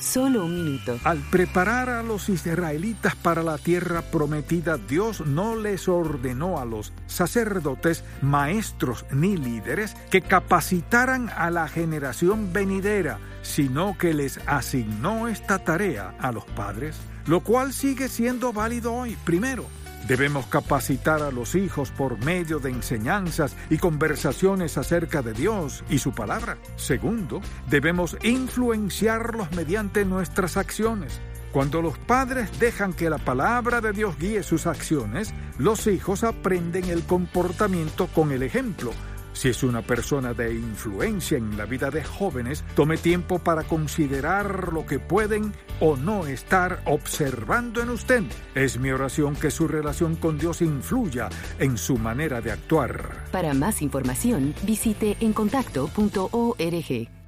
Solo un minuto. Al preparar a los israelitas para la tierra prometida, Dios no les ordenó a los sacerdotes, maestros ni líderes que capacitaran a la generación venidera, sino que les asignó esta tarea a los padres, lo cual sigue siendo válido hoy. Primero, debemos capacitar a los hijos por medio de enseñanzas y conversaciones acerca de Dios y su palabra. Segundo, debemos influenciarlos mediante nuestras acciones. Cuando los padres dejan que la palabra de Dios guíe sus acciones, los hijos aprenden el comportamiento con el ejemplo. Si es una persona de influencia en la vida de jóvenes, tome tiempo para considerar lo que pueden o no estar observando en usted. Es mi oración que su relación con Dios influya en su manera de actuar. Para más información, visite encontacto.org.